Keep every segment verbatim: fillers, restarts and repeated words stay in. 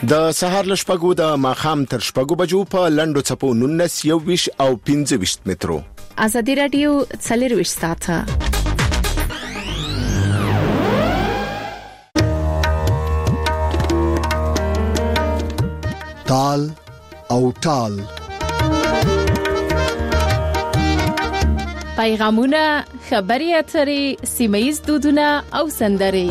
د سهار ل شپږو د ماخام تر شپږو بجو په لندو چپو نونس یوویش او پنځه ویشت مترو. ازادي رادیو څلرویشت ساعته. تال او تال پیغامونه، خبري اترې، سیمه‌ییز دودونه او سندرې.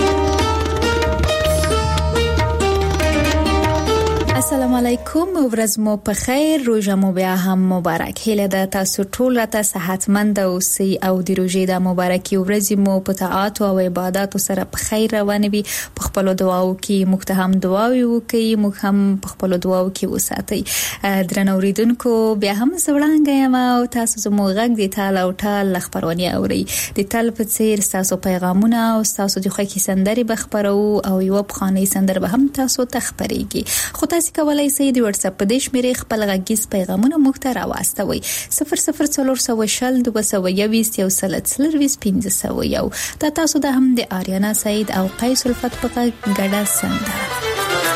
السلام علیکم، ورځ مو په خیر، روزه مو بیا هم مبارک. هیله ده تاسو ټول راته صحتمند اوسئ او د روزې د مبارکي ورځې مو په طاعات او عبادت سره په خیر روان وي. په خپل دعاو کې موږ ته هم دعاوي وکړئ، موږ هم په خپل دعاو کې وساتئ. درنو اوریدونکو، بیا هم زوړانګه یم او تاسو زموږ غږ د تال او تال خبرونه اورئ. د تل په څیر تاسو پیغامونه او تاسو د خوښي سندري بخبرو او یو بخاني سندر به هم تاسو ته خبريږي. خو تاسو کولای شئ د واتس اپ په دې شمیرې خپل غږیز پیغامونه موږ ته راوستوئ. صفر صفر څلور سوه شل دوه سوه یوویشت یو سل څلرویشت پنځه سوه یو. دا تاسو د هم د آریانا سعید او قیس الفت په غږ ګډه سندره.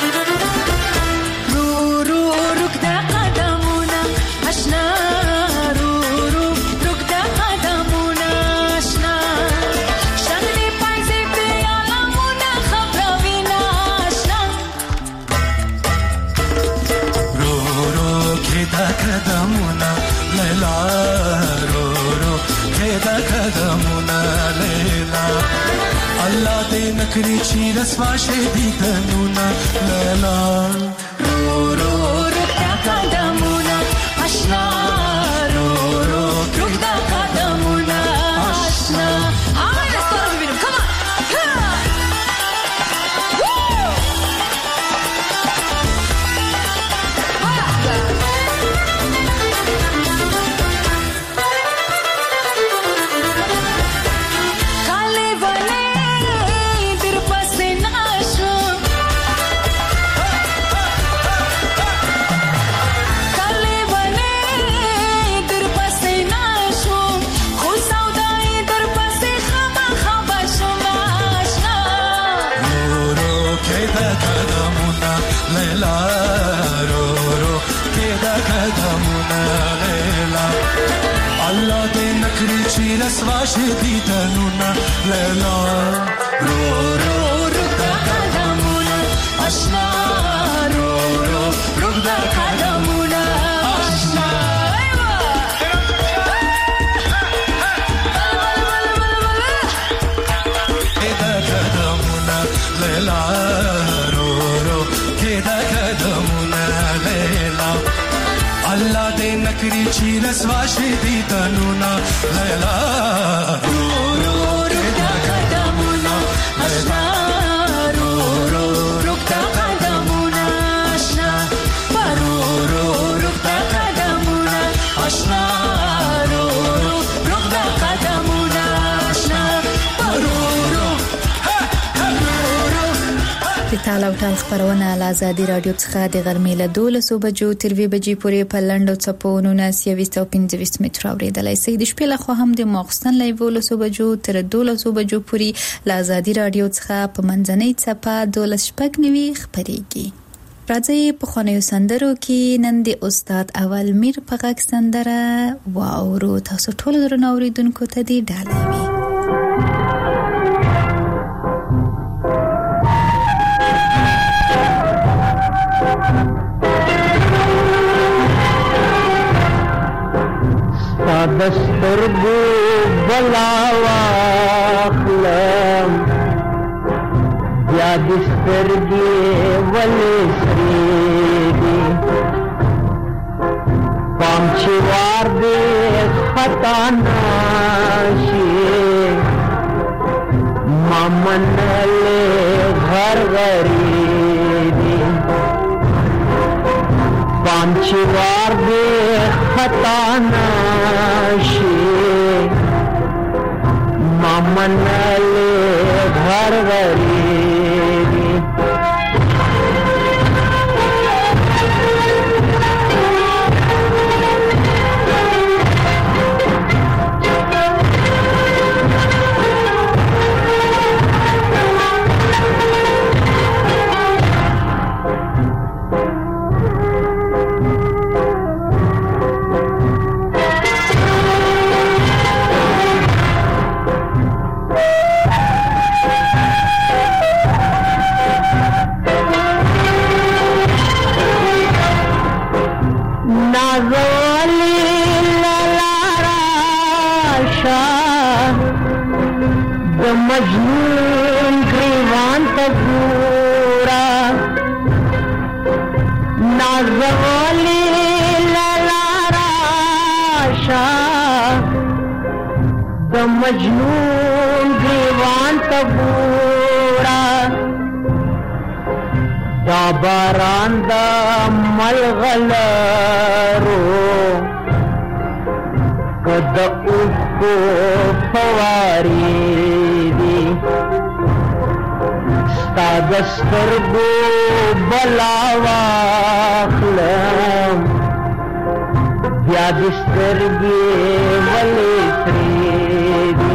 قدمونه لیلا رو رو کدا قدمونه لیلا الله دې نکړي چې رسوا شي دي تنونه لیلا رو رو کدا قدمونه آشنا رو رو کدا قدمونه آشنا. آمین استاد ببینم، کام رسواشه دیدنونه لیلا رو رو رو دا قدمونه آشنا رو رو رو دا قدمونه آشنا. کدا قدمونه لیلا رو رو کدا قدمونه لیلا الله دې نکړي چې رسوا شي دي تنونه لیلا رو رو رو دا قدمونه آشنا رو رو رو دا قدمونه آشنا رو رو رو دا قدمونه آشنا رو رو رو دا قدمونه آشنا رو رو د تال او تال خبرونه له آزادي رادیو څخه د غرمې له دولسو بجو تر وی بجې پورې په لندو چپو نونس یوویشت او پنځه ویشت متر اورېدلای شئ. د شپې له خوا هم د ماخستن له دولسو بجو تر دولسو بجو پورې له آزادي رادیو څخه په منځنۍ چپه دولس شپږ نوي خبريږي. راځي په خانیو سندرو کې نن د استاد اول میر په غږ سندره واورو. تاسو ټول درنو اوریدونکو ته دی ډالۍ وي. دستر بو بلاوا خلم یا دستر دی ولی سریدی پامچوار دی خطا ناشی مامن لے گھر غریبی پامچوار دی خطا ناشی مامن لے گھر غریبی تبورا نازولی للاراشا د مجنون دیوان تبورا دا باران دا ملغلرو کد اوکو فواری دی ستا دسترگو بلاواخلم بیا دسترگی ولی فریدی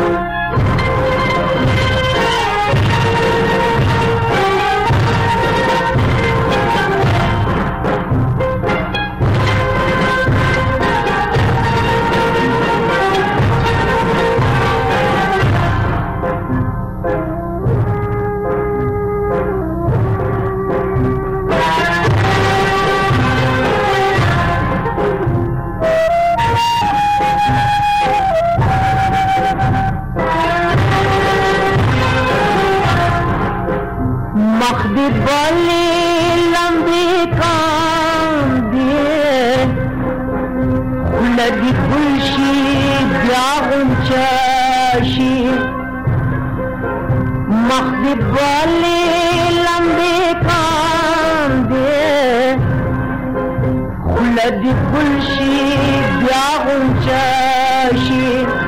مخدی بلی لمبی کام دیے خلدی گلشی بیا غنچاشی مخدی بلی لمبی کام دیے خلدی گلشی بیا غنچاشی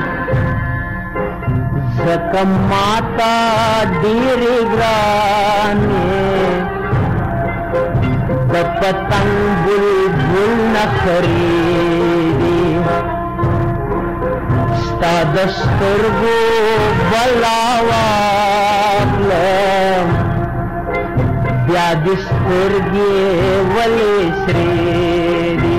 زکم ماتا دیر گرانی د پتنگ بلبل نخریدی ستا دسترگو بلاواخلم بیا دسترگی ولی سریدی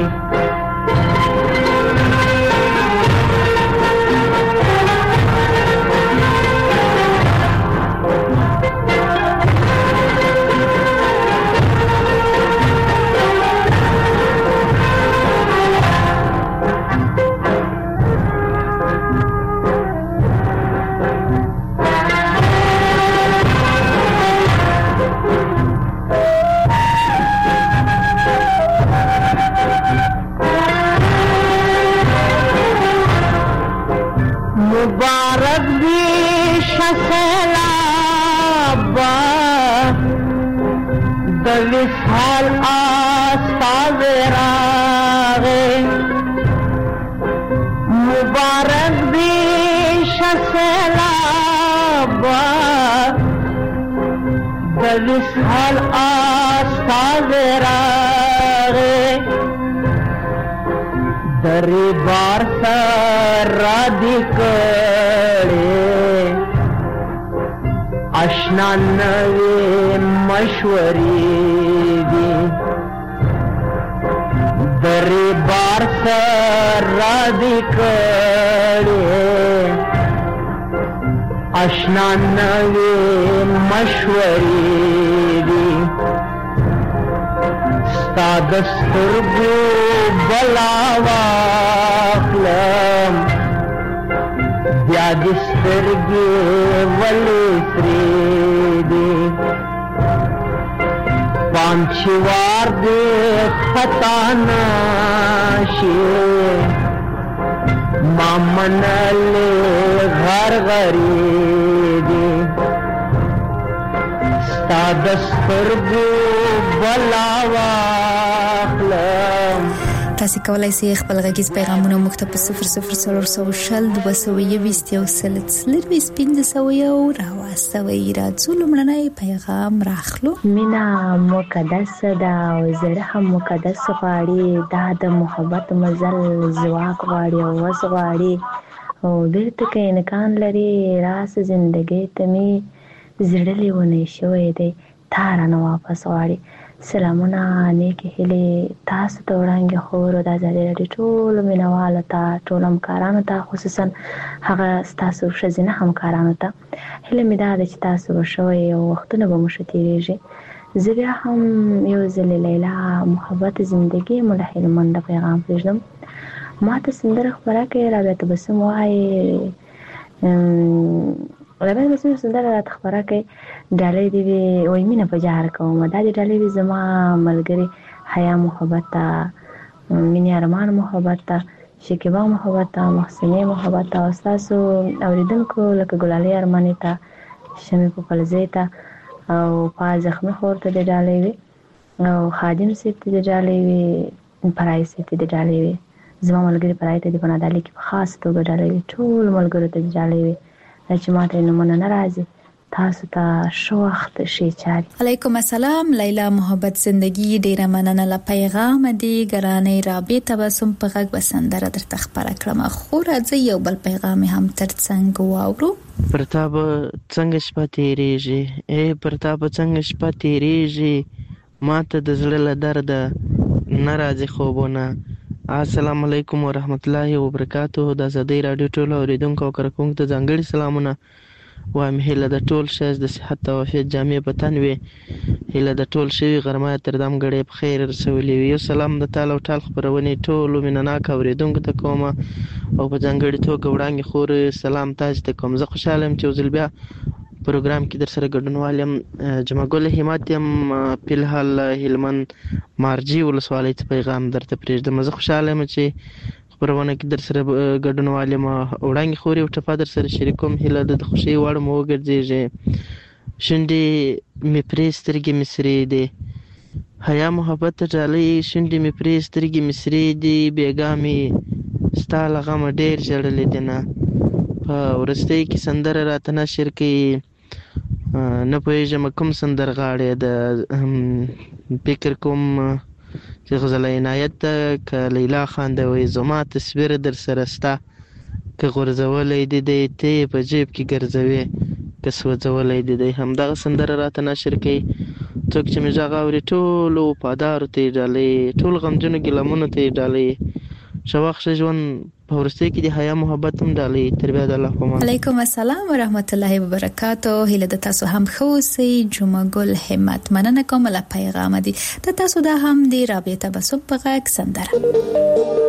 مبارک دی شسلابا د وصال آستاز راغے مبارک دی شسلابا د وصال آستاز راغے دری بار سر رادی کڑے اشنا نوی مشوری دی دری بار سر رادی کڑے اشنا نوی مشوری دی ستا دسترگو بلاواخلم بیا دسترگی ولی فریدی پانچوار دی خطا ناشی مامنلی غر غریدی ستا دسترگو بلاواخلم تاسو کولای شئ خپل غږیز پیغامونه موږ ته په صفر صفر صفر صفر شل دوه سوه یوویشت یو سل څلرویشت پنځه سوه یو راواستوئ. راځو لومړنی پیغام راخلو. مینا مقدسه ده او زړه هم مقدس غواړي. دا د محبت مزل ځواک غواړي او وس غواړي او بیرته که امکان لري راس زندګۍ ته مې زړه لیونی شوی دی، تا رانه واپس غواړي. سلامونه، نیکې هیلې تاسو ته وړاندې خورو د ازادي راډیو ټولو مینوالو ته، ټولو همکارانو ته، خصوصا هغه ستاسو ښځینه همکارانو ته. هیله مې دا ده چې تاسو به ښه وئ او وختونه به مو ښه تېرېږي. زه بیا هم یو ځلې لیلا محبت زندګي مو له هلمنده پیغام پرېږدم. ما ته سندره خپره کړې، رابعه تبسم وایي لبن بسم سندره راته خبره کوي ډالۍ دی وي وای مینه په جهر کوم دا دی ډالۍ دی زما ملګری حیا محبت مینه ارمان محبت شکیبا محبت محسنه محبت او تاسو اوریدونکو لکه ګلالي ارماني ته شمه په فلزیتا او په زخمي خورته دی ډالۍ وي او خادم سیت دی ډالۍ وي پرای سیت دی ډالۍ وي زما ملګری پرای ته دی په نادالي کې په خاص توګه ډالۍ وي ټول ملګرو ته ډالۍ وي چې ماته نمونه ناراضي تاسو ته شو وخت شي چاري. علیکم السلام لیلا محبت زندگی ډیره مننه ل پیغام دی ګرانې رابې تبسم په غږ بسندره درته خبره کړم خو راځي یو بل پیغام هم ترڅنګ واورو. پرتاب څنګه شپه تیریږي اے پرتاب څنګه شپه تیریږي ماته د زړه له درد ناراضي خوبونه. السلام علیکم ورحمت الله وبرکاتہ. د زدي رادیو ټول اوریدونکو او کرکونکو ته ځانګړي سلامونه وایم. هله د ټول شاز د صحت او عافیت جامع په تن وي. هله د ټول شوی غرمه تر دم غړې په خیر رسولې وي. سلام د تعالی او ټال خبرونه ټول مینناک اوریدونکو ته کوم او په ځانګړي توګه وړاندې خور سلام تاسو ته کوم. زه خوشاله یم چې وزل بیا پروګرام کې در سره ګډونوال یم. جمعګل همت یم په الحال هلمند مارجی ولسوالۍ ته پیغام درته پرېږدم. زه خوشاله یم چې خبرونه کې در سره ګډونوال یم. وړاندې خوري او ټپه در سره شریکوم. هله د خوشي وړ مو وګرځېږي شونډې مې پرې سترګې مې سرې دي حیا محبت ډالۍ شونډې مې پرې سترګې مې سرې دي بېګا مې ستا له غمه ډېر ژړلې دي نه. په وروستۍ کې سندره راته نشر کوي نه پوهېږم کوم سندرغاړی د فکر کوم چې غزل عنایت ته که لیلا خان دی وایي زما تصویر در سره سته که غورځولی دې دی ته یې په جیب کې ګرځوې که سوځولی دې دی. همدغه سندره راته نشر کوي. څوک چې مې غږ اوري ټولو وفادارو ته یې ډالۍ ټول غمجنو ګیلمونو ته یې ډالۍ ښه وخت ښه ژوند په وروستۍ کې د حیا محبت هم ډالۍ تر بیا د الله په امان. علیکم السلام ورحمت الله وبرکاتہ. هیله د تاسو هم ښه اوسئ. جمعګل همت مننه کوم له پیغام دی د تاسو دا هم دی رابې تبسم په غږ سندره.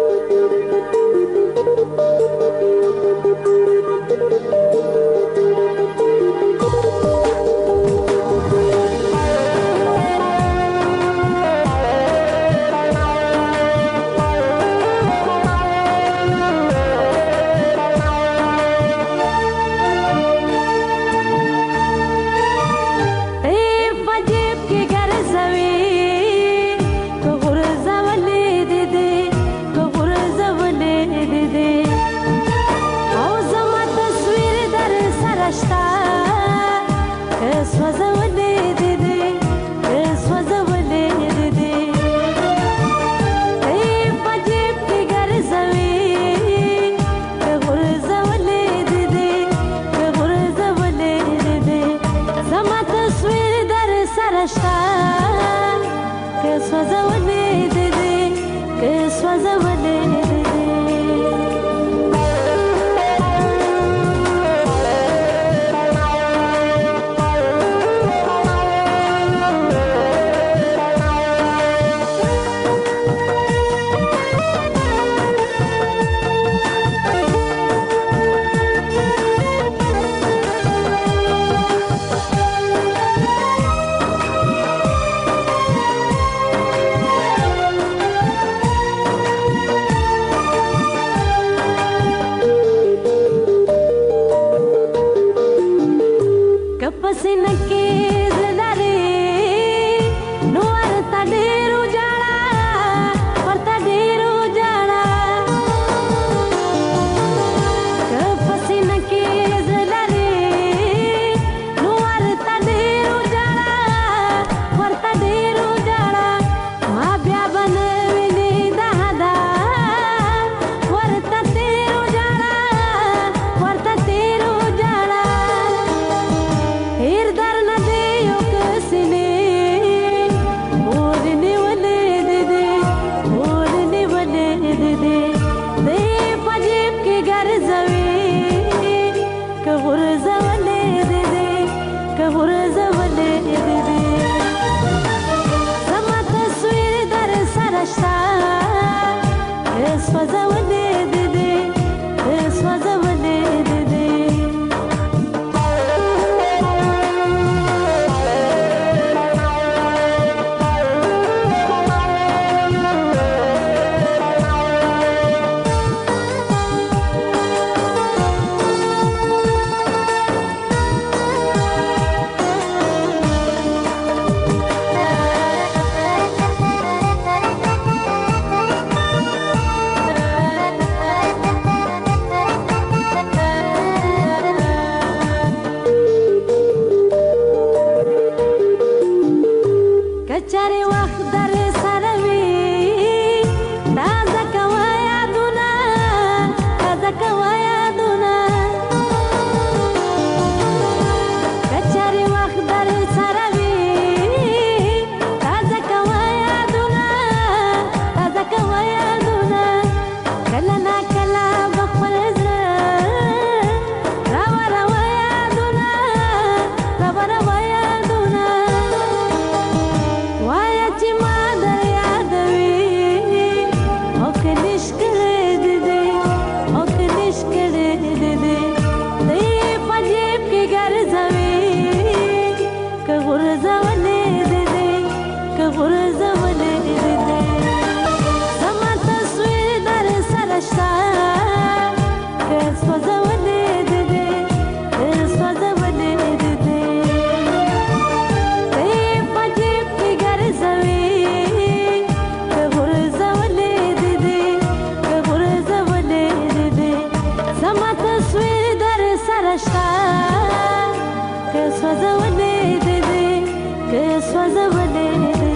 سوځولې دې که سوځولې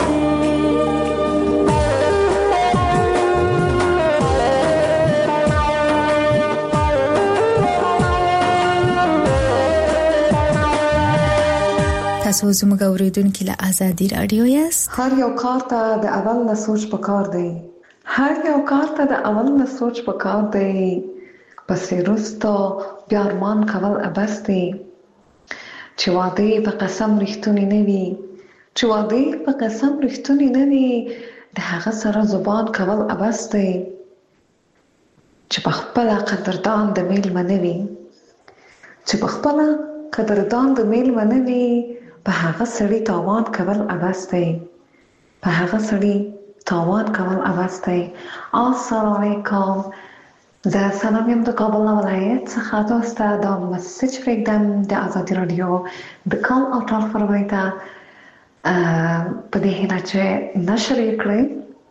تاسو زموږ اوریدونکو له آزادي رادیو یاست. هر یو کار ته د اول نه سوچ پکار دی. هر یو کار ته د اول نه سوچ پکار دی. پسې وروسته بیا ارمان کول ابس دی. چې واده په قسم رښتونی نه وي، چې واده په قسم رښتونی نه وي، د هغه سره زبان کول ابس دی. چې په خپل قدردان د میل منوي، چې په خپل قدردان د میل منوي، په هغه سړي تاوان کول ابس دی. په هغه سړي تاوان کول ابس دی. السلام علیکم. زه سلام یم د کابل ولایت څخه تاسو ته د مسیج پرېږدم د آزادي رادیو د کال او ټال خپرونې ته په دې هیله چې نشر یې کړئ.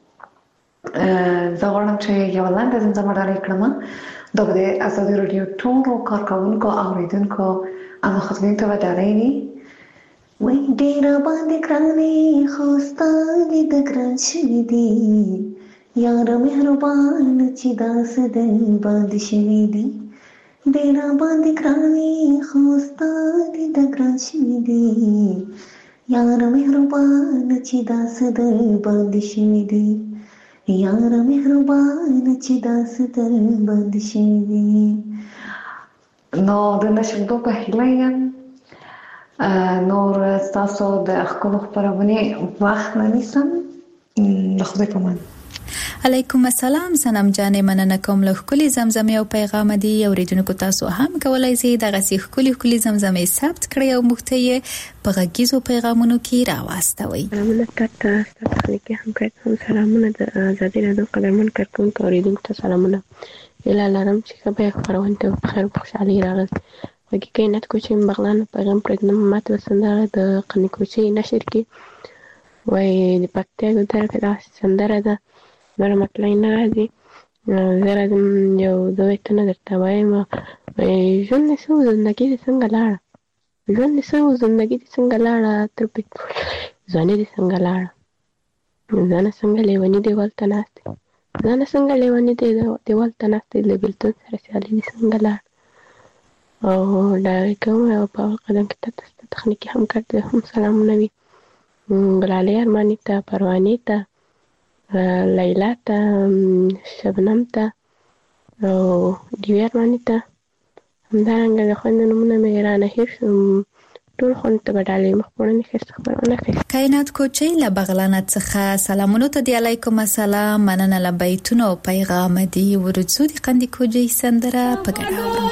زه غواړم چې یوه لنډه زمزمه ډالۍ کړم. دا به د آزادي رادیو ټولو کارکوونکو او اورېدونکو او مخاطبینو ته به ډالۍ وي. وای ډېر باندې ګرانې خو ستا دې د ګران شوي دي، یار مهربان چې داسې د باندې شوي دي. ډېر باندې ګرانې خو ستا دې د ګران شوي دي، یار مهربان چې داسې د باندې شوي دي، یار مهربان چې داسې د باندې شوي دي. نو د نشردو په هیله یم. نور ستاسو د ښکلو خپرونې وخت نه نیسم. له خدای په امان. علیکم السلام. سنم جانې مننه کوم له ښکلي زمزمې او پیغام دی. اوریدونکو تاسو هم کولای شئ دغه سي ښکلي ښکلي زمزمې ثبت کړئ او موږ ته یې په غږیزو پیغامونو کې راواستوئ. سلامونه تاسو ته خلک هم کوم سلامونه د آزادي رادیو قدرمن کارکونکو اوریدونکو ته سلامونه. اله لرم چې به خبرونه ته بخیر او خوشحالي راغله. حقیقت کوچې بغلان پیغام پرېږدم ماته سندره د قنی کوچې نشر کې وای د پکتیا د طرف دا سندره ده نور مطلع نه راځي. زه راځم یو دوه تنه درته وایم. ژوند دې څه زندګي دې څنګه لاړه، ژوند دې څه زندګي دې څنګه لاړه، تر ځواني دې څنګه لاړه، ځانه څنګه لیوني دیوال ته ناستې، ځانه څنګه لیوني دیوال ته ناستې، له بېلتون سره سیالي دې څنګه لاړه. او ډالۍ کوم او په اول قدم کې تاسو ته تخنیکي همکار ته هم سلامونه وي. ګلالۍ ارماني ته، پروانې ته، لیلا ته، شبنم ته او ډیوې ارماني ته. همدارنګه د خویندو نومونه مې رانه هېر شو. ټول خویندو ته به ډالۍ مخپوړنې ښایسته خپرونه کوي. کائنات کوچۍ له بغلانه څخه سلامونو ته دی. علیکم السلام. مننه له بیتونو او پیغام دی. ورځو د قندي کوچۍ سندره په ګډه اورو.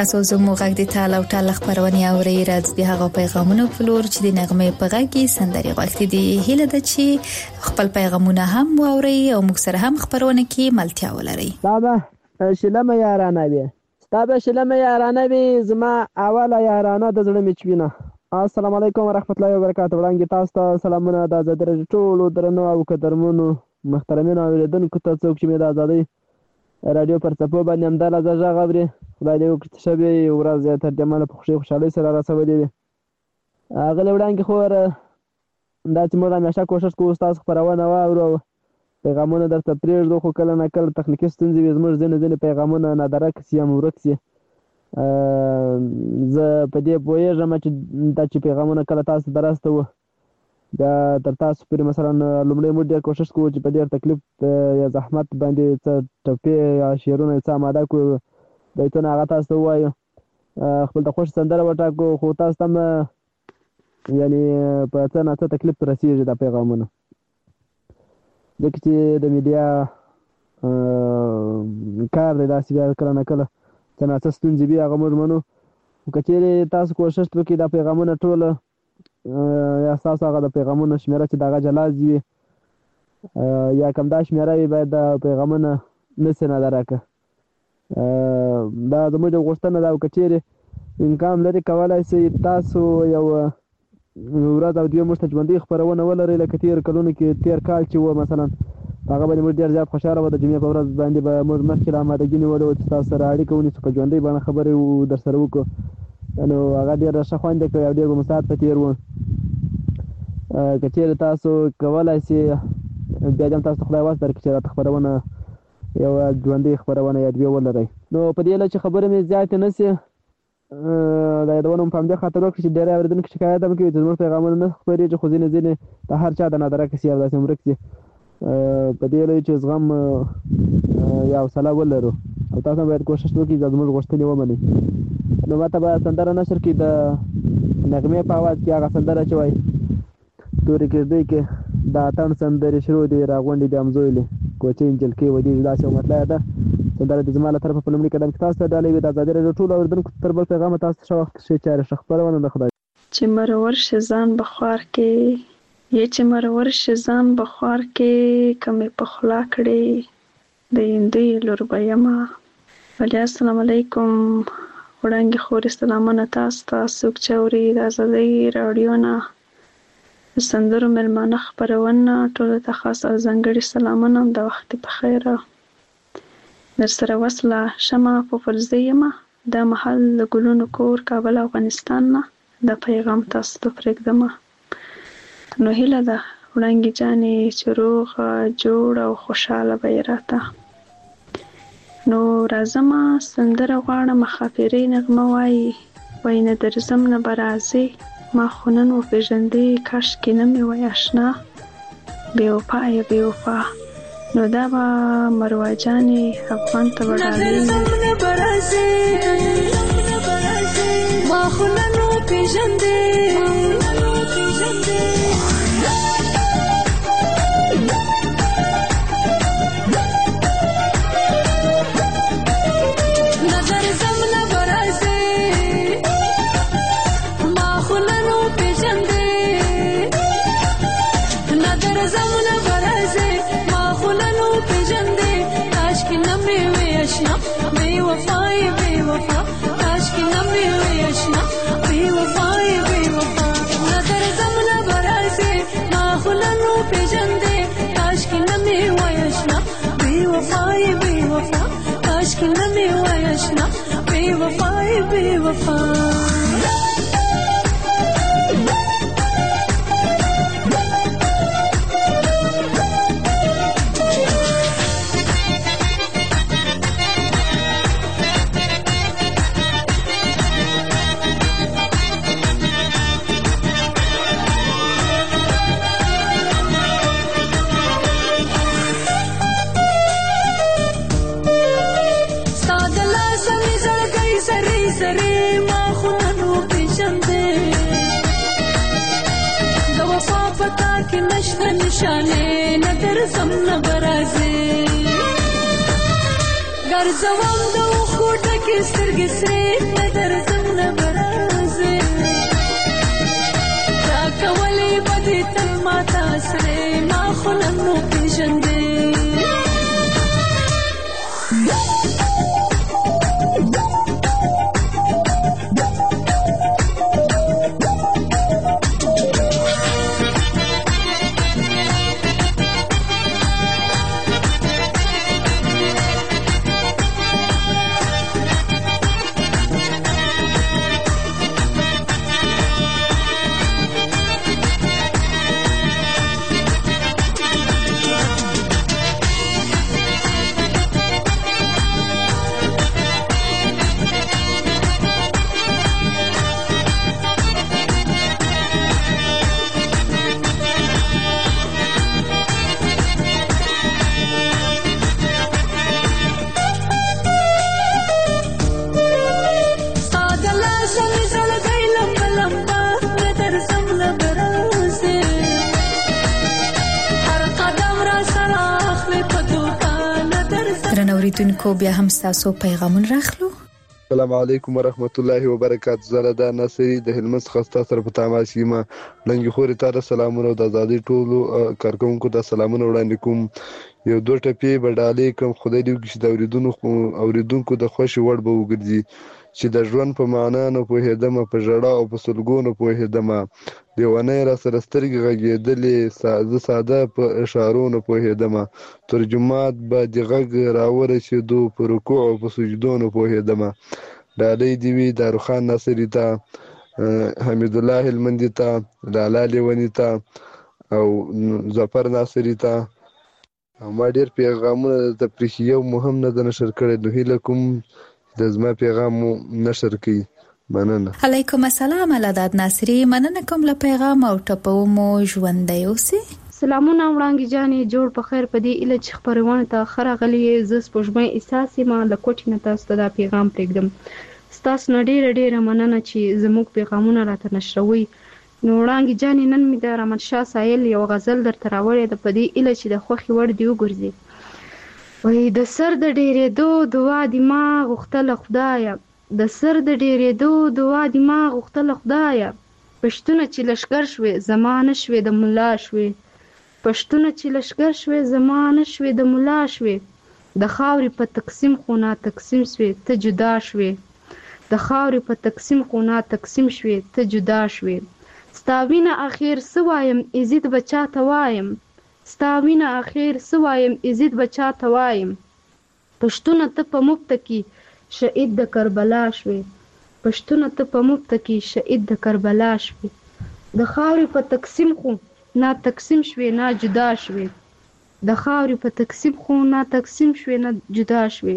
تاسو زموږ غږ د تال او ټال خبرونه اورئ. راځي د هغه پیغامونو فلور چې د نغمې په غږ کې سندري غوښتي دي. هیله ده چې خپل پیغامونه هم واورئ او موږ سره هم خبرونه کې ملتیا ولرئ. بابا شلمه یارانه وي ستابه شلمه یارانه وي زما اوله یارانه د زړه میچوینه. السلام علیکم ورحمت الله وبرکاته. وړاندې تاسو ته سلامونه د آزادۍ ټولو درنو او قدرمنو محترمینو اوریدونکو ته څوک چې مې د آزادۍ رادیو پر څپو باندې همدغه غږ اوري. خدای دې وکړي چې شبې یو ورځ زیاتره جماله په خوښۍ خوشحالۍ سره راسولې وي. هغه له وړاندې خو دا چې موږ همیشه کوشش کوو ستاسو خپرونه واورو او پیغامونه درته پرېږدو، خو کله نه کله تخنیکي ستونزې وي، زموږ ځینې ځینې پیغامونه نادرک سي یا ورک سي. زه په دې پوهېږم چې دا چې پیغامونه کله تاسو ته راسته دا تر تاسو پورې مثلا لومړی موږ ډېر کوشش کوو چې په ډېر تکلیف یا زحمت باندې څه ټپې یا شعرونه څه اماده کړو، بیتونه هغه تاسو ته ووایو، خپل د خوښ سندره وټاکو، خو تاسو ته هم یعنې په څه نه څه تکلیف رسېږي دا پیغامونه، ځکه چې د میډیا کار دی داسې بیا کله نه کله څه نه څه ستونزې وي، هغه موږ منو. خو که چېرې تاسو کوشش وکړئ دا پیغامونه ټوله یا ستاسو هغه د پیغامونو شمېره چې د هغه جلا وي یا کم دا شمېره وي باید دا پیغامونه نسي نادرکه. دا زموږ یو غوښتنه ده او که چېرې امکان لري کولی شئ تاسو یو ورځ او دوې موږ ته ژوندۍ خپرونه ولرئ، لکه تېر کلونو کې تېر کال چې و مثلا هغه باندې موږ ډېر زیات خوشحاله وو. د جمعې په ورځ باندې به موږ مخکې له امادګي نیولې وه چې تاسو سره اړیکه ونیسو، په ژوندۍ بڼه خبرې در سره وکړو، نو هغه ډېره ښه خوند یې کوي او ډېر به مو ساعت په تېر و. که چېرې تاسو کولی شئ بیا دې هم تاسو ته خدای وس درکړي چې راته خپرونه یوه ژوندۍ خپرونه یا دوې ولرئ. نو په دې هیله چې خبرې مې زیاتې نه شي دا یادونه مو په همدې خاطر وکړي چې ډېری اورېدونکي شکایت هم کوي چې زموږ پیغامونه نه خپرېږي، خو ځینې ځینې د هر چا د نادرکه سي او داسې ورک سي. په دې هیله چې زغم یا حوصله ولرو او تاسو هم باید کوشش وکړئ چې زموږ غوښتنې ومنئ. نو ماته به سندره نشر کړي د نغمې په اواز کې هغه سندره چې وایي تورې کېږدۍ کې د اتڼ سندرې شروع دي راغونډې دي همزویلې کوچۍ نجلکۍ ودې داسې یو مطلع ده. سندره د زما له طرفه په لومړي قدم کې تاسو ته ډالۍ وي. د ازادۍ راډیو ټولو اورېدونکو تر بل پیغامه تاسو ښه وخت ښې چارې ښه خپرونه د خدای چې مرور شه ځان بخوار کې یې چې مرور شه ځان بخوار کې کمې په خوله کړې د هندوی لور به یمه. ولی السلام علیکم وړانګې خورې سلامونه تاسو ته څوک چې اوري د ازادۍ راډیو نه د سندرو مېلمانه خپرونه ټولو ته خاص او ځانګړي سلامونه د وخت په خیره. در سره وصله شمه په فلزه یمه دا محل د ګلونو کور کابل افغانستان نه د پیغام تاسو ته پرېږدمه. نو هیله ده وړانګې جانې چې روغ جوړ او خوشحاله به یې راته. نو راځمه سندره غواړم خاپیرۍ نغمه وایي وایي نه درځم نه به راځې ما خو نن وپېژندې کاشکې نه مې وای اشنا بې وفا یا بې وفا. نو دا به مروه جانې افغان ته به ډالۍ ما خو نن وپېژندې ګرځوم د کوټه کې سترګې سرې نه درځم نه برازې دا کولې بدې تل ماته سرې ما خو نن نو پېژندې اوریدونکو بیا هم تاسو پیغامون راخلو. السلام علیکم ورحمت الله وبرکاته. زه د ناصری د هلمند خسته سره په تماس یم. لنګي خوري تاسو سلامونه او د آزادۍ ټولو کارکونکو ته سلامونه وړاندې کوم. یو دوه ټپی بډالې کوم خدای دې وکړي د اوریدونکو اوریدونکو د خوشي وړ به وګرځي چې د ژوند په معنا نه پوهېدم په ژړا او په سلګونو پوهېدم دیوانه را سره سترګې غږېدلې ساده ساده په اشارو نه پوهېدم ترجمات به د غږ راورسېدو په رکوع او په سجدو نه پوهېدم. ډالۍ دې وي داروخان ناصري ته حمید الله هلمندي ته لالا لیوني ته او ظفر ناصري ته. ما ډېر پیغامونه د تفریحي یو مهم نه د نشر کړی نو هیله کوم د زما پیغام نشر کړي. مننه. علیکم السلام علادات ناصری. مننه کوم له پیغام او ټپو مو ژوندۍ اوسئ. سلامونه وړانګې جانې جوړ په خیر په دې اله چې خبرونه ته خراغلی ز سپوږمۍ احساسې ما لکوټی نه تاسو ته دا پیغام پرېږدم. ستاسو نه ډېره ډېره مننه چې زموږ پیغامونه راته نشروي. نو وړانګې جانې نن مې د رحمت شاه سایل یو غزل درته راوړې ده په دې اله چې د خوښې وړ دې وګرځي. وای د سر د ډېرېدو دعا دې ما غوښتله خدایه د سر د ډېرېدو دعا دې ما غوښتله خدایه پښتونه چې لشکر شوې زما نه شوې د ملا شوې پښتونه چې لشکر شوې زما نه شوې د ملا شوې د خاورې په تقسیم خو نا تقسیم شوې ته جدا شوې د خاورې په تقسیم خو نا تقسیم شوې ته جدا شوې ستا وینه اخر څه وایم عزت به چاته وایم ستا وینه اخر څه وایم عزت به چاته وایم پښتونه ته په مفته کې شهید د کربلا شوې پښتونه ته په مفته کې شهید د کربلا شوې د خاورې په تقسیم خو نا تقسیم شوې نا جدا شوې د خاورې په تقسیم خو نا تقسیم شوې نا جدا شوې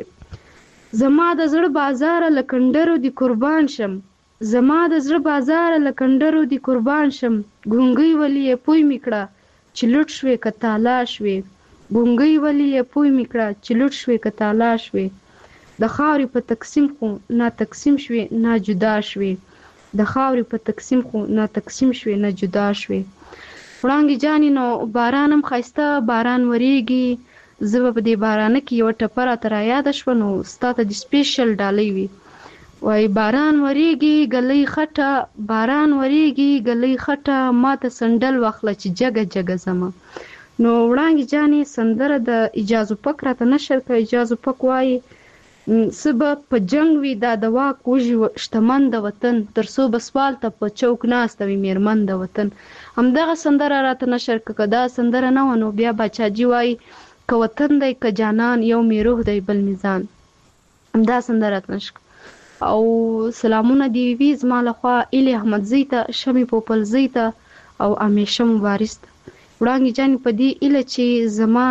زما د زړه بازار لکندرو دی قربان شم زما د زړه بازار لکندرو دی قربان شم ګونګي ولی پوي میکړه چې لټ شوې کتالا شوې ګونګي ولی پوي میکړه چې لټ شوې کتالا شوې د خاورې په تقسیم خو نا تقسیم شوې نا جدا شوې د خاورې په تقسیم خو نا تقسیم شوې نا جدا شوې وړانګې جانې نو باران هم ښایسته باران وریږي زه به په دې بارانه کې یوه ټپه راته رایاده شوه نو ستا ته د سپیشل ډالۍ وي وایي باران وریږي ګلۍ خټه باران وریږي ګلۍ خټه ما ته سنډل واخله چې جګه جګه ځمه نو وړانګې جانې سندره د اجازو پک راته نشر کړه اجازو پک وایي څه به په جنګ وي دا د واک وږي شتمن د وطن تر څو به سوال ته په چوک ناسته وي میرمن د وطن همدغه سندره راته نشر کړه که دا سندره نه وه نو بیا باچاجي وایي که وطن دی که جانان یو می روح دی بل میزان همدا سندره راته نشر او سلامونه دی وي زما لخوا ایلي احمدزۍ ته شمې پوپلزۍ ته او امیشه مبارز ته وړانګې جانې په دې ایله چې زما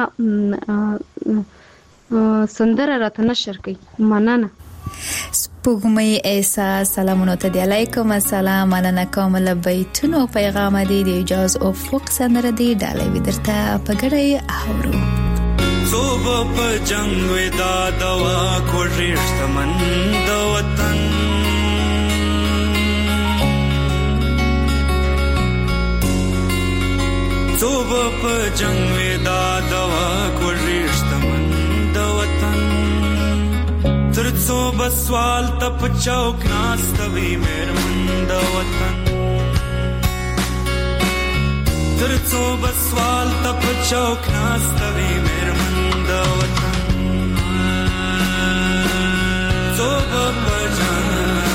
سندره راته نشر کوي مننه سپوږمۍ احساس سلامونه ته دی علیکم السلام مننه کوم له بیتونو پیغام دی د اجاز افق سندره دی ډالۍ وي درته په ګډه اورو صوب په جنگ وې دا دوا کوټې شتمن د وطن صوب په جنگ وې دا دوا کوټې شتمن د وطن تر ترڅو بسوال تپ چوک ناستوي مېرمن د وطن ترڅو بسوال تپ چوک ناستوي مېرمن د وطن څو بجان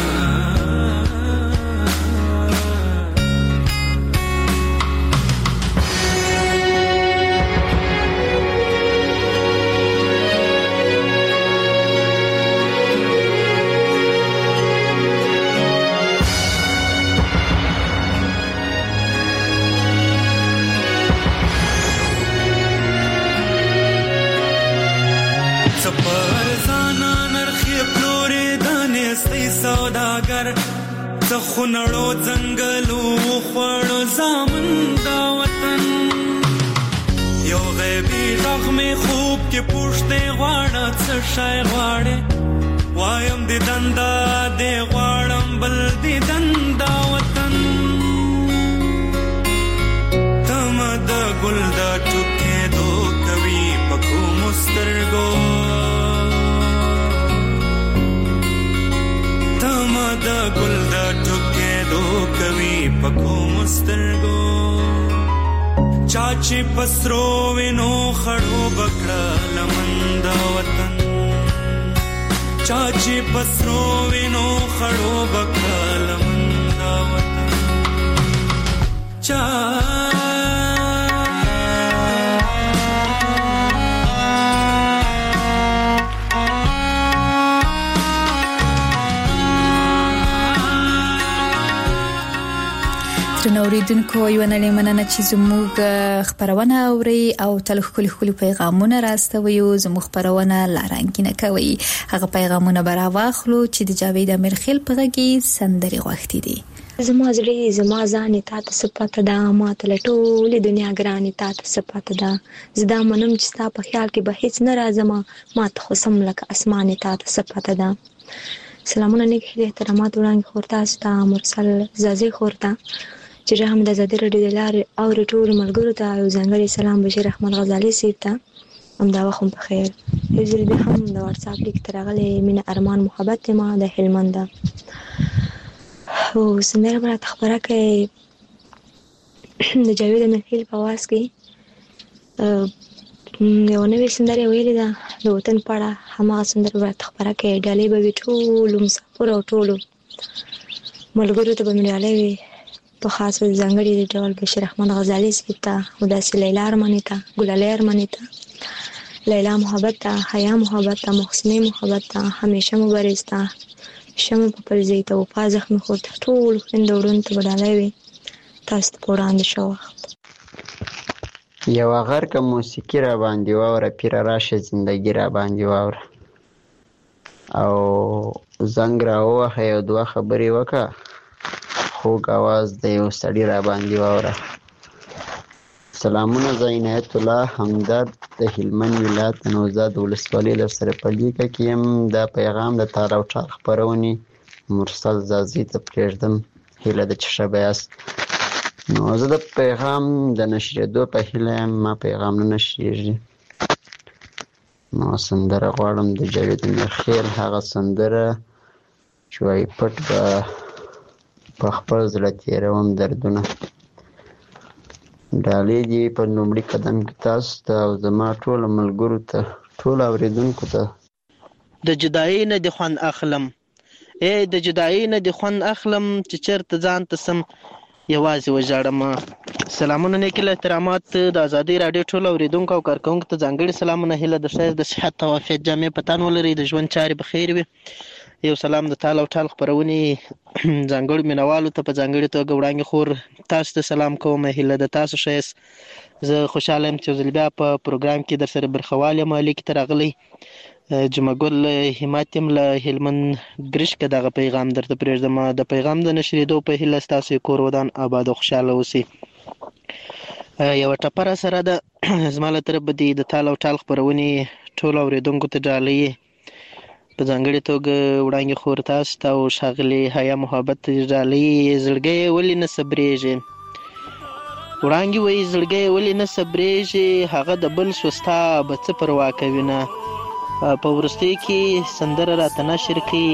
سوداگر څخونړو ځنګلو خوړو زامن دا وطن یو غیبی غم خوب کې پوښتې غواړه څه شی غواړې وایم دې دندا دې غواړم بل دې دندا وطن تم د ګل د ټوکې دو کوي پکو مسترګو د ګل د ټوکې دو کوي پکو مسترګو چاچی پسرو وینو خړو بکړه لمن د وطن چاچی پسرو وینو خړو بکړه لمن د وطن چا نوریدونکو یو نه لمننه چې زموږ خبرونه اوري او تل خولي خولي پیغامونه راستوي او زموږ خبرونه لارنګینه کوي هغه پیغامونه براواخلو چې د جاوید امرخیل په غږی سندري غوښتي دي زما زړه زما ځان ته صفات ده ما ته ټول دنیا ګرانه ته صفات ده زدا منم چې تا په خیال کې به هیڅ نه راځم ما ته خو سم لکه اسمان ته صفات ده سلامونه نیک احترامات وړاندې خورتا ستا مرسل زازي خورتا چې رحم د زادي رډي د لارې او ټول ملګرو ته یو ځانګړي سلام بشیر رحمان غزالي سیب ته هم دا وخت په خیر یو ځل به هم د واتس اپ لیک ترغلې مینه ارمان محبت ما د هلمند او سندره مره خبره کوي د جاوید امرخیل په واس کې یو نوې سندره ویلې ده د وطن پړه همغه سندره مره خبره کوي ډالې به ټول مسافر او ټول ملګرو ته به مړاله وي په خاص ځانګړي ډول بشیر رحمان غزالي سپیتا او داسې لیلا ارمانیتا ګلالي ارمانیتا لیلا محبت ته حیا محبت ته محسنه محبت ته همیشه مبارزتا شمه په پرځې ته او په زخم خو ټول خندورون ته بدلای وي تاسو په وړاندې شو وخت یو غر که موسیقي را باندې واوره پیر راشه زندگی را باندې واوره او زنګ را وخه یو دوه خبرې وکړه خوږ आवाज د یو سړي را باندې واوره سلامونه زینت الله همدرد د هلمند ولایت نوزاد ولسوالۍ له سرپلیکه کې يم دا پیغام د تار او ټال خبرونې مرسل زازي ته پرېږدم هیله ده چې ښه به یاست نو زه د پیغام د نشریدو په هیله یم ما پیغام نه نشریږي نو سندره غواړم د جاوید امرخیل هغه سندره چې وایي پټ به په خپل زړه تېروم دردونه ډالۍ دي په لومړي قدم کې تاسو ته او زما ټولو ملګرو ته ټولو اورېدونکو ته د جدایۍ نه د خوند اخلم ای د جدایۍ نه د خوند اخلم چې چېرته ځان ته سم یوازې وژاړم سلامونه نیک احترامات د ازادۍ راډیو ټولو اورېدونکو او کارکوونکو ته ځانګړي سلامونه هیله د خیر د صحت او عافیت جامې په تن ولرئ د ژوند چارې په خیر وي یو سلام د تال او ټال خبرونې ځانګړو مینوالو ته په ځانګړې توګه وړاندې خور تاسو ته سلام کوم هیله د تاسو ښه یاست زه خوشحاله یم چې یو ځل بیا په پروګرام کې در سره برخوال یم لیک ته راغلی جمعه ګل همت یم له هلمند ګرشک دغه پیغام درته پرېږدم د پیغام د نشریدو په هیله ستاسو کور ودان آباد او خوشحاله اوسئ یوه ټپه سره ده زما له طرفه دي د تال او ټال خپرونې ټولو اورېدونکو ته ډالۍ په ځانګړې توګه وړاندې خور تاسو ته او ښاغلي حیا محبت ډالۍ زړګی ولې نه صبرېږي وړاندې وایي زړګی ولې نه صبرېږي هغه د بل سوستا به څه پروا کوي نه په وروستۍ کې سندره راته نشر کړي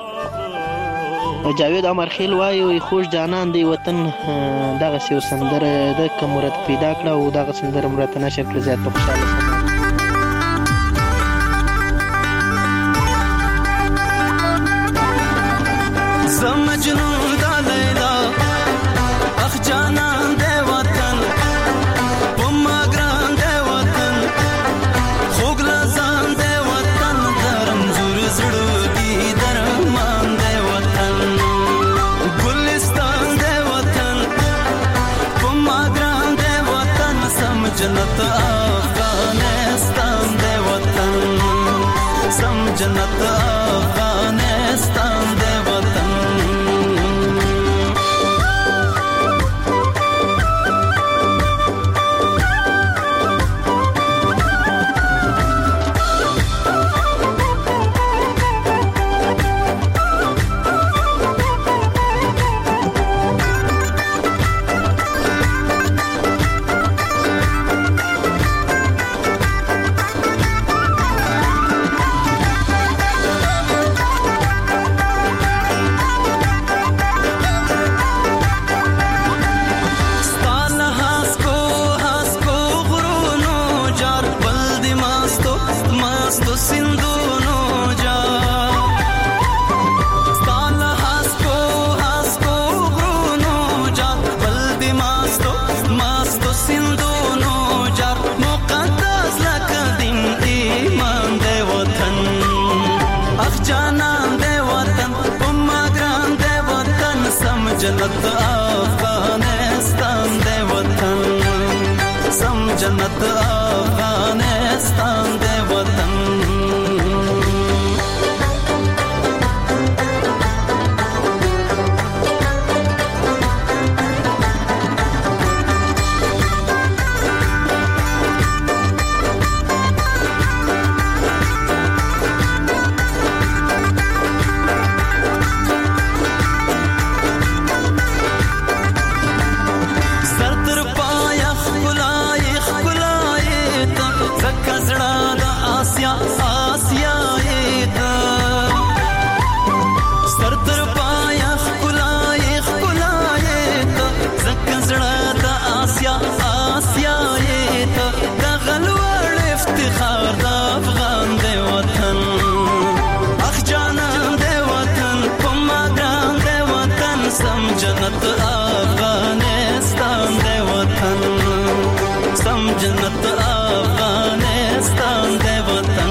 جاوید عمرخیل وایي وایي خوش جانان دی وطن دغسې یو سندره ده که مو راته پیدا کړه او دغه سندره مو راته نشر کړه زیات به خوشحاله شم. زه مجنون دا لیلا اخ جانان دی وطن په ما ګران دی وطن خوږ لزان دی وطن د رنځور زړه دی درمان دی وطن ګلستان دی وطن په ما ګران دی وطن سم جنت افغانستان دی وطن سم جنت افغانستان دی وطن جنت افغانستان دی وطن سم جنت افغانستان دی وطن جنت افغانستان دی وطن سم جنت افغانستان دی وطن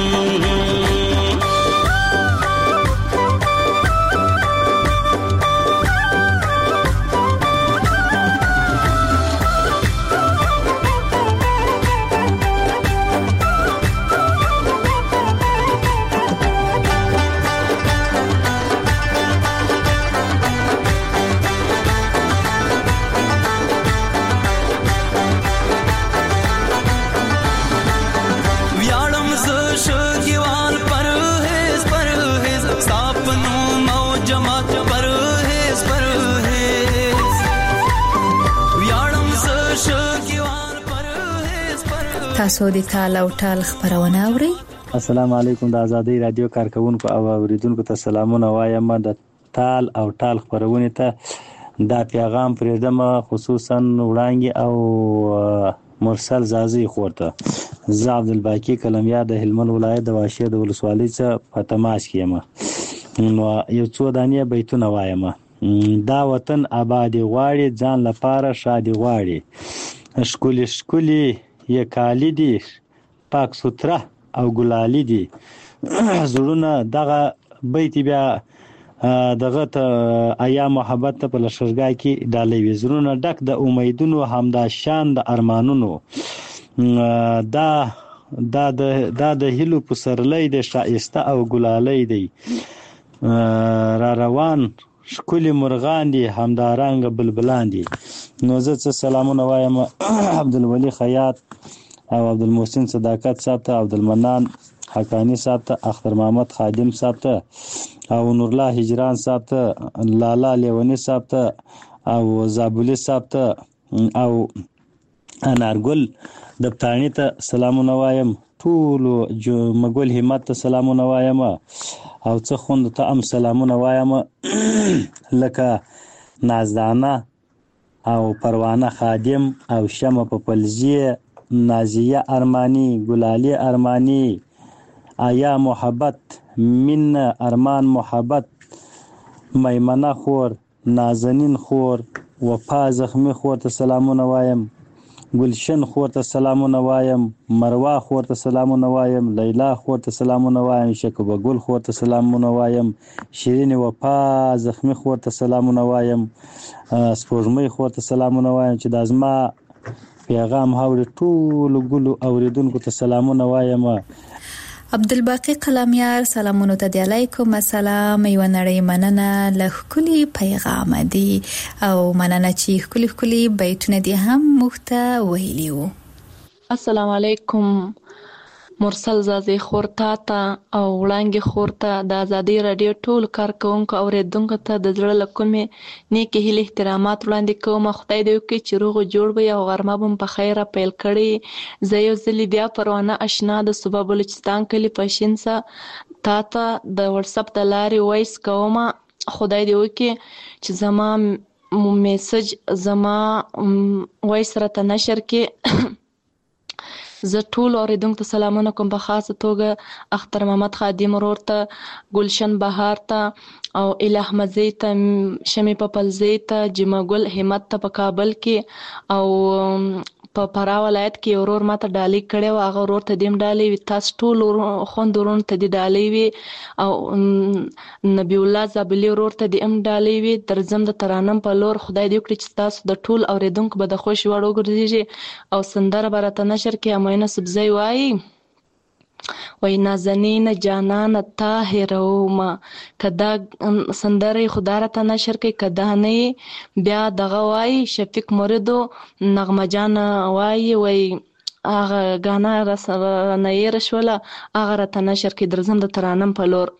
تاسو د تال او ټال خبرونه اورئ. السلام علیکم د ازادي رادیو کارکونکو او اوریدونکو ته سلامونه وایم. د تال او ټال خبرونه ته دا پیغام پرېږدم خصوصا وړاندې او مرسل زازي خورته. زه عبدالباقی کلمیا د هلمند ولایت د واشه د ولسوالۍ څخه په تماس کېم. نو یو څو دانې بیتونه وایم. دا وطن آبادی غواړي ځان لپاره شادي غواړي ښکلي ښکلي یې کالی دي پاک ستره او ګلالي دي زړونه دغه بیت بیا دغه ته ایا محبت ته په لشرګای کې ډالې وي زړونه ډک د امیدونو همدا شان د ارمانونو دا دا د دا د هلو پسرلې د شایسته او ګلالي دی را روان شکلی مرغان دي همدارنګ بلبلان دي. نو زه څه سلامونه وایم عبدالولی خیاط او عبدالمحسن صداقت صاحب ته، عبدالمنان حقانی صاحب ته، اختر محمد خادم صاحب ته او نورالله هجران صاحب ته، لالا لیونی صاحب ته او زابولی صاحب ته او انارګل دبتانی ته سلامونه وایم، ټولو مګل همت ته سلامونه وایم، او څه خوند ته هم سلامونه وایم، لکه نازدانه او پروانه خادم او شمع پپلزی، نازیه ارمانی، گلالی ارمانی، آیا محبت، من ارمان محبت، میمنه خور، نازنین خور، وفا زخمی خور ته سلامونه وایم، گلشن خور ته سلامونه وایم، مروه خور ته سلامونه وایم، لیلا خور ته سلامونه وایم، شکوبه ګل خور ته سلامونه وایم، شیرین وفا زخمی خور ته سلامونه وایم، سپوږمۍ خور ته سلامونه وایم، چې د زما پیغام هاوري ټولو ګلو اوریدونکو ته سلامونه وایم. عبدالباقی قلمیار سلامونو ته دی علیکم السلام، یو نړۍ مننه له ښکلي پیغام دی او مننه چې ښکلي ښکلي بیتونه دی هم موږ ته ویلي وو. السلام علیکم مرسل زازی خورتا ته او وړانګې خورتا د ازادي رادیو ټول کارکونکو او اوریدونکو ته د زړه له کومې نیکې هیلې احترامات وړاندې کوم. خدای دې وکړي چې روغ جوړ وي او غرمه به په خیره پیل کړي. زه یو ځلې بیا پروانه اشنا د صوبه بلوچستان کلي پشینسا تا ته د واتساپ د لارې وایس کوم. خدای دې وکړي چې زما میسج زما وایس راته نشر کې. زه ټول اوریدونکو ته سلامونه کوم، په خاصه توګه اختر محمد خادم ورور ته، ګلشن بهار ته او اله احمدزی ته، شمی پپلزی ته، جمع ګل همت ته په کابل کې او په فراه ولایت کې ورور ماته ډالۍ کړې و، هغه ورور ته دیم ډالۍ وي. تاسو ټول خوند ورور ته دی ډالۍ وي او نبی الله زابلی ورور ته دی ام ډالۍ وي. درځم د ترانم په لور. خدای دې وکړي چې تاسو د ټول اوریدونکو به د خوش وړ وګرځي او سندره به راته نشر کې امینه سبزی وایي وای نازنین جانان طاهروما. کدا سندره خدا راته نشر کې، کدا نه بیا دغه وای شفیق موریدو نغمه جان وای وای هغه غانا را نه یې رشوله هغه راته نشر کې. درځم د ترانم په لور.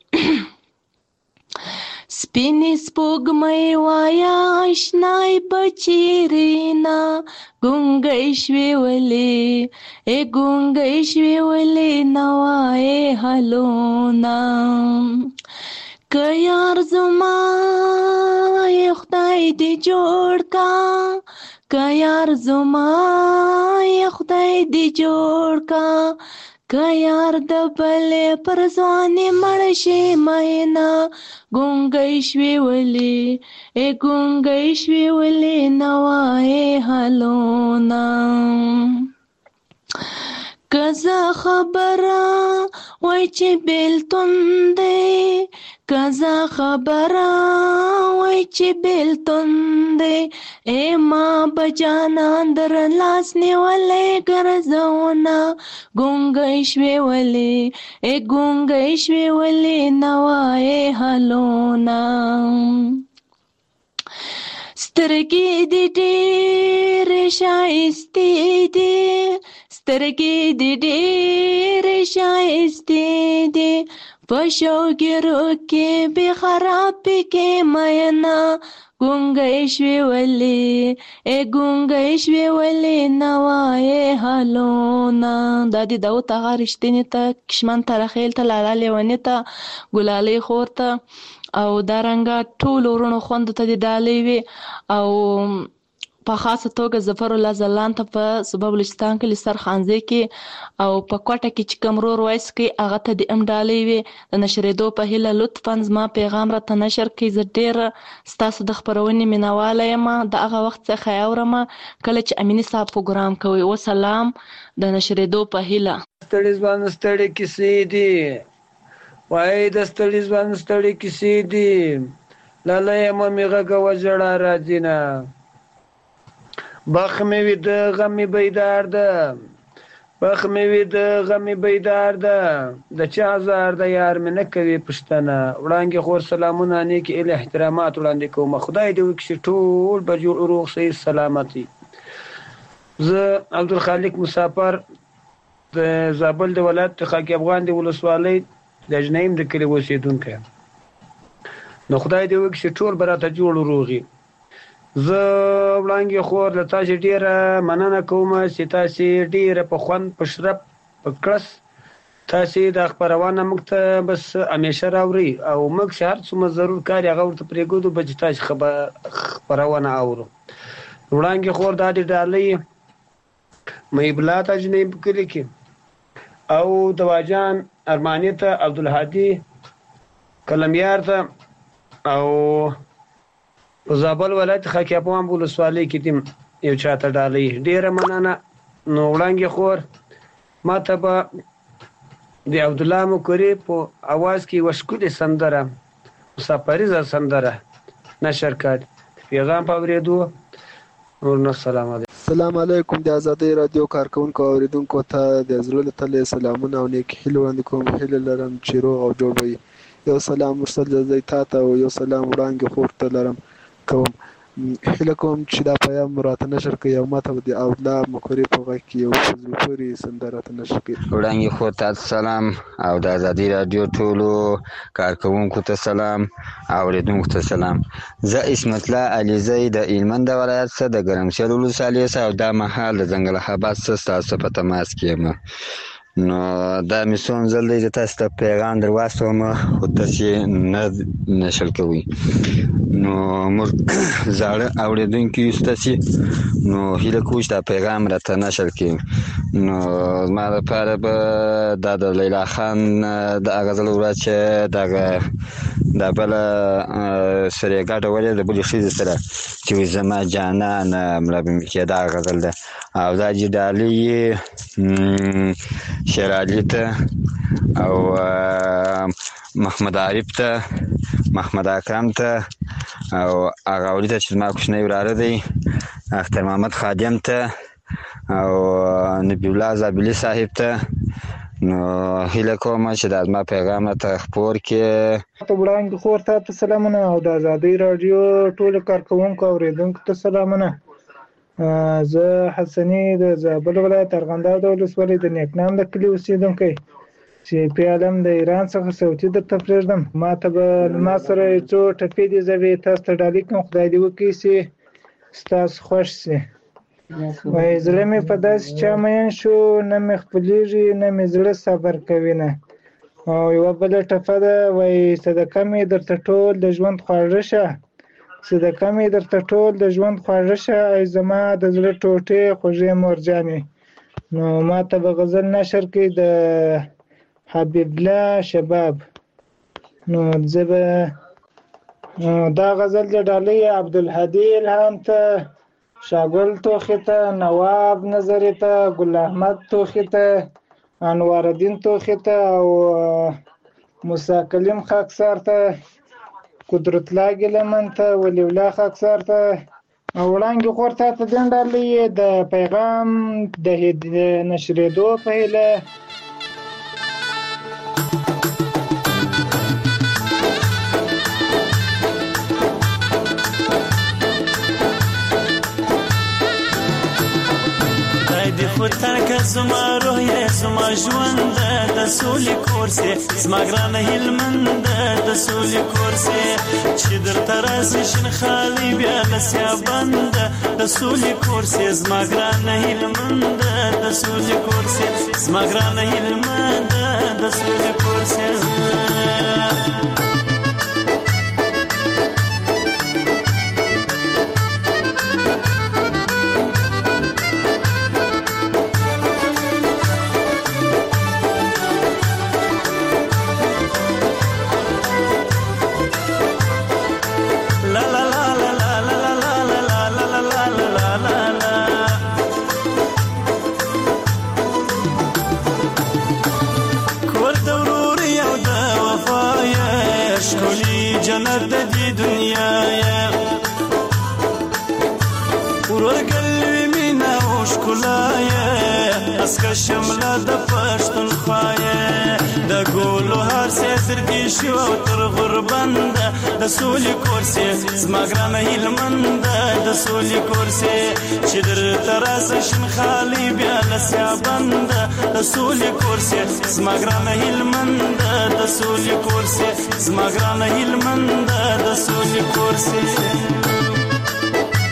سپینې سپوږمۍ وایا اشنای بچیرینا، ګونګۍ شوې ولې ای ګونګۍ شوې ولې نوای هلونا. که یار زما ای خدای دې جوړ کا، که یار زما ای خدای دې جوړ کا، که یار د بلې پر ځوانې مړ شي مینا، ګونګۍ شوې ولې ای ګونګۍ شوې ولې نوای هلونا. که زه خبره وای چې بیلتون دی، که زه خبره وای چې بیلتون دی، ای ما بجانان در لاس نیولې ګرځونا، ګونګۍ شوې ولې ای ګونګۍ شوې ولې نوای هلونا. سترګې دې ډېرې ښایستې دي، سترګې دې ډېرې ښایستې دي، په شوګیرو کې بې خرابې کې مینا، ګونګۍ شوې ولې ای ګونګۍ شوې ولې نوای هلونا. دا دې داود هغه رښتینې ته، کشمن ترخیل ته، لالا لیوني ته، ګلالۍ خور ته او دارنګه ټول ورونو خوندو ته دې ډالۍ وي او په خاصه توګه ظفر الله زلان ته په صوبه بلوچستان کې سرخانزي کې او په کوټه کې چې کوم ورور وایس کې هغه ته د ام ډالۍ وي. د نشریدو په هیله لطفا زما پیغام راته نشر کړئ. زه ډېره ستاسو د خپرونې مینواله یم، د هغه وخت څخه یې اورم کله چې امیني صاحب پروګرام کوي. وسلام، د نشریدو په هیله. ستړي ځوان ستړي کیسې دي، وای د ستړي ځوان ستړي کیسې دي، لاله یم میغه وجړه راځي نه، بخ مې وي د غمې بیدار ده، بخ مې وي د غمې بیدار ده، د چا زار د یار مې نه کوي پوښتنه. وړانګې خور سلامونه نیکې هیلې احترامات وړاندې کوم. خدای دې وکړي چې ټول به جوړ روغ صحیح سلامت وي. زه عبدالخالق مسافر د زابل د ولایت د خاک افغان د ولسوالۍ د اجنیم د کلي اوسېدونکی یم. نو خدای دې وکړي چې ټول به راته جوړ روغ وي. زه وړانګې خور له تاسې ډېره مننه کوم چې تاسې ډېره په خوند په شرف په کړس تاسې دا خپرونه موږ ته بس همیشه راوړئ او موږ چې هر څومره ضرور کار هغه ورته پرېږدو به چې تاسې خپرونه اورو. وړانګې خور دا دې ډالۍ محب الله ته جنۍ په کلي کې او دواجان ارماني ته عبدالهادي کلمیار ته او په زابل ولایت خاکی ابوام ولسوالۍ کې دیم یو چاته ډالۍ ډېره مننه. نو وړانګې خور ما ته به د عبدالله مکري په اواز کې یوه ښکلې سندره مسافریزه سندره نشر کړ. پیغام په اورېدو نور السلام علیکم. السلام علیکم. د آزادۍ رادیو کارکونکو او اوریدونکو ته د زړه له تله سلامونه او نیک هیلې وړاندې کوم. هیله لرم چې روغ او جوړ وي. یو سلام مرسل زئی تا ته او یو سلام وړانګې خور ته لرم کوم. هیله کوم چې دا پیام راته نشر کړي او ماته د عبدالله مکري په غږ کې یو په زړه پورې سندره ته نشر کړي. وړانګې خور ته سلام او د آزادۍ رادیو ټولو کارکوونکو ته سلام او اوریدونکو ته سلام. زه عصمت الله علیزی د هلمند ولایت څخه د ګرمسیر ولسوالۍ څخه او دا مهال د ځنګل آباد څخه ستاسو په تماس کې یم. نو دا مې څوم ځل دی چې تاسو ته پیغام در واستوم خو تاسې نه نشل کوئ. نو موږ زاړه اورېدونکي یو ستاسې نو هیله کوو چې دا پیغام راته نشل کړي. نو زما لپاره به دا د لیلا خان د هغه ځل ورځ چې دغه دا بله سره یې ګډه ولې د بلې ښځې سره چې وایي زما جانانه مړه به مې کېده هغه غزل ده او دا چې ډالۍ یې شیر علي ته او محمد عارف ته محمد اکرم ته او هغه اولي ته چې زما کوچنی وراره دی اختر محمد خادم ته او نبی الله زابلي صاحب ته. نو هیله کوم چې دا زما پیغام راته خپور کړي. وړانګې خور ته ته سلامونه او د آزادۍ راډیو ټولو کارکوونکو او اورېدونکو ته سلامونه. زه حسني د زابل ولایت ارغنداب د ولسوالۍ د نیکنام د کلي اوسېدونکی چې پیالم د ایران څخه صوتي درته پرېږدم. ما ته به ما سره یو څو ټپې دي زه به یې تاسو ته ډالۍ کړم. خدای دې وکړي چې ستاسو خوښ شي. وایي زړه مې په داسې چا مین شو نه مې خپلېږي نه مې زړه صبر کوي نه. او یوه بله ټپه ده وایي صدقه مې درته ټول د ژوند خواږه شه صدقه مې درته ټول د ژوند خواږه شه ای زما د زړه ټوټې خوږې مورجانې. نو ما ته به غزل نشر کړي د حبیب الله شباب. نو زه به دا غزل د ډالۍ عبدالهادي الهام ته شاګل توخي ته نواب نظري ته ګل احمد توخي ته انوار الدین توخي ته او موسی کلیم خاکسار ته قدرت الله ګلمن ته ولی الله خاکسار ته او وړانګې خور ته ته دین ډالۍ د پیغام د نشرېدو په هیله. وترک زما روح یې زما ژوند د سولې کور سي زما ګرانه هلمند د سولې کور سي چې درته راسي شین خالي بیا لسیا بند د سولې کور سي زما ګرانه هلمند د سولې کور سي زما ګرانه هلمند د سولې کور سي. جنت د دې دنیا یا ورور قلبي مینا او ښکلا یا اسکه شمله د پښتونخوا یا د ګولو هر څه تر دې شو تر غربند د سولې کورسي زما ګرانه هلمند د سولې کورسي چې درته راسه شین خالي بیا لسیا بند د سولې کورسي زما ګرانه هلمند د سولې کورسي زما ګرانه هلمند د سولې کورسي.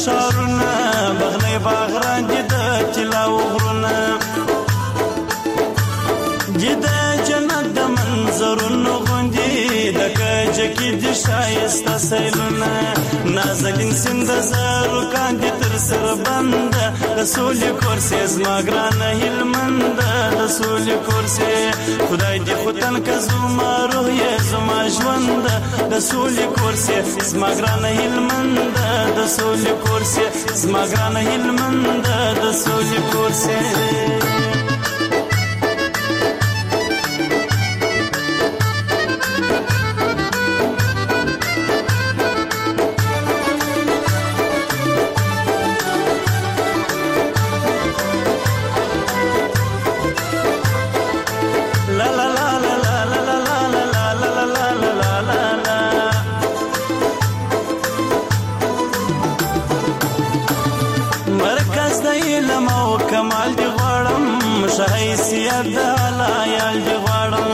شارونه بغلې باغران دي د طلا وغرونه دي د جنت د منظرونو غوندي د کجه کې دي ښایسته سیلونه نازنین سیند زارو کاندي تر سره بند د سولې کورسې زما ګرانه هلمند د سولې کورسې خدای دې خو تن که زما روح یې زما ژوند د سولې کورسې زما ګرانه هلمند د سولې کورسې زما ګرانه هلمند د سولې کورسې حیثیت د علایال دی غواړم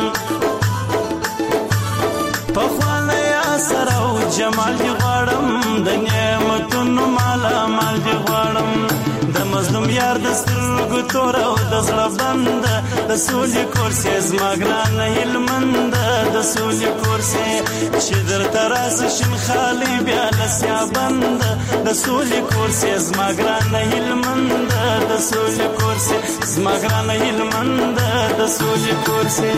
پخوانی اثر او جمال دی غواړم د نعمتونو مالا مال دی غواړم د مظلوم یار د سترګو تور او د زړه بند د سولې کورسې زما ګرانه هلمند د سولې کورسې چې درته راسي شین خالي بیا لسیا بند د سولې کورسې زما ګرانه هلمند د سولې کورسې زما ګرانه هلمند د سولې کورسې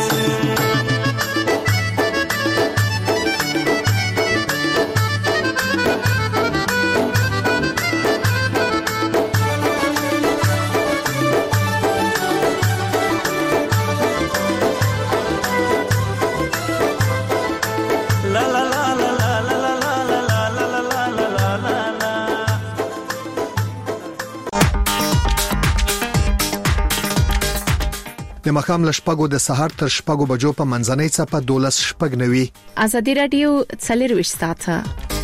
د مخام لشپګو د سحر تر شپګو بجو په منځنۍ چپه دولس شپګ نوي ازادي رادیو څلور وشت ساعته